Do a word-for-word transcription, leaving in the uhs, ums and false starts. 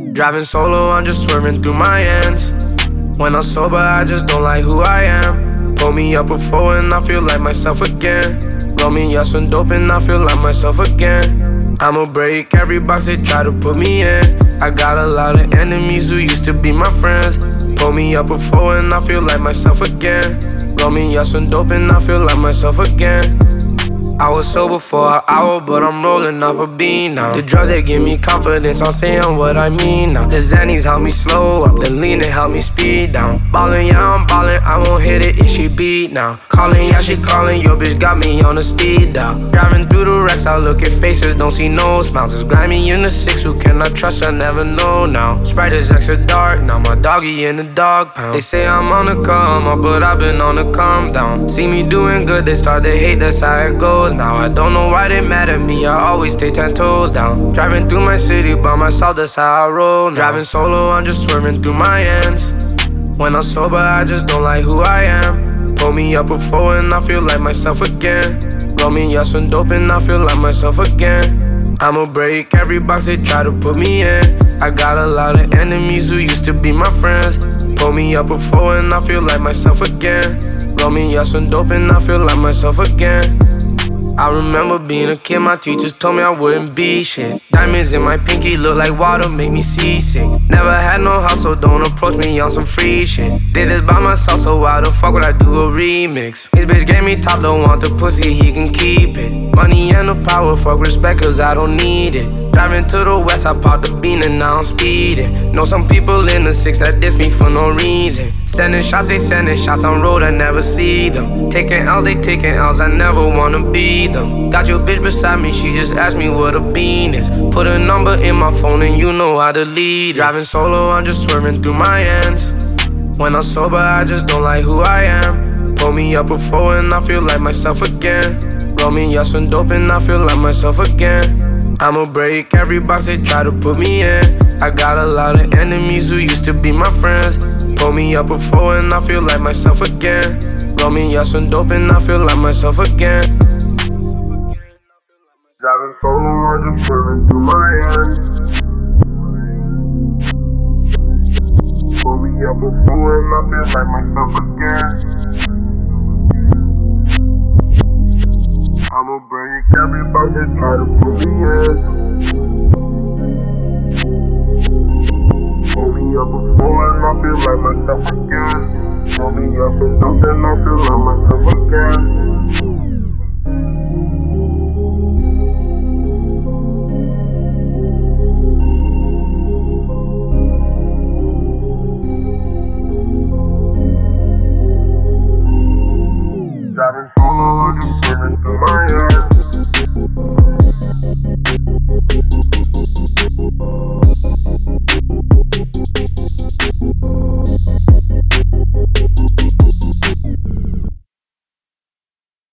Driving solo, I'm just swerving through my ends. When I'm sober, I just don't like who I am. Pull me up before and I feel like myself again. Roll me up some dope and I feel like myself again. I'ma break every box they try to put me in. I got a lot of enemies who used to be my friends. Pull me up before and I feel like myself again. Roll me up some dope and I feel like myself again. I was sober for an hour, but I'm rolling off a bean now. The drugs, they give me confidence, I'm saying what I mean now. The Xannies help me slow up, the lean, they help me speed down. Ballin', yeah, I'm ballin', I won't hit it if she beat now. Callin', yeah, she callin', your bitch got me on the speed dial. Driving through the wrecks, I look at faces, don't see no smiles. It's grimy in the six, who can I trust, I never know now. Sprite is extra dark, now my doggy in the dog pound. They say I'm on the come up, but I've been on the calm down. See me doing good, they start to hate, that's how it goes. Now I don't know why they mad at me, I always stay ten toes down. Driving through my city by myself, that's how I roll now. Driving solo, I'm just swerving through my ends. When I'm sober, I just don't like who I am. Pull me up before and I feel like myself again. Roll me up some dope and I feel like myself again. I'ma break every box they try to put me in. I got a lot of enemies who used to be my friends. Pull me up before and I feel like myself again. Roll me up some dope and I feel like myself again. I remember being a kid, my teachers told me I wouldn't be shit. Diamonds in my pinky look like water, make me seasick. Never had no house, so don't approach me on some free shit. Did this by myself, so why the fuck would I do a remix? His bitch gave me top, don't want the pussy, he can keep it. Money and the power, fuck respect, cause I don't need it. Driving to the west, I popped the bean and now I'm speeding. Know some people in the six that diss me for no reason. Sending shots, they sending shots on road, I never see them. Taking L's, they taking L's, I never wanna be them. Got your bitch beside me, she just asked me what a bean is. Put a number in my phone and you know how to lead it. Driving solo, I'm just swerving through my ends. When I'm sober, I just don't like who I am. Pull me up before and I feel like myself again. Roll me up some dope and I feel like myself again. I'ma break every box they try to put me in. I got a lot of enemies who used to be my friends. Pull me up before and I feel like myself again. Roll me up some dope and I feel like myself again. Driving solo, I'm just swerving through my ends. Pull me up before and I feel like myself again. I'ma break every box they try to put me in. Pull me up before and I feel like myself again. Pull me up and up and I feel like myself again.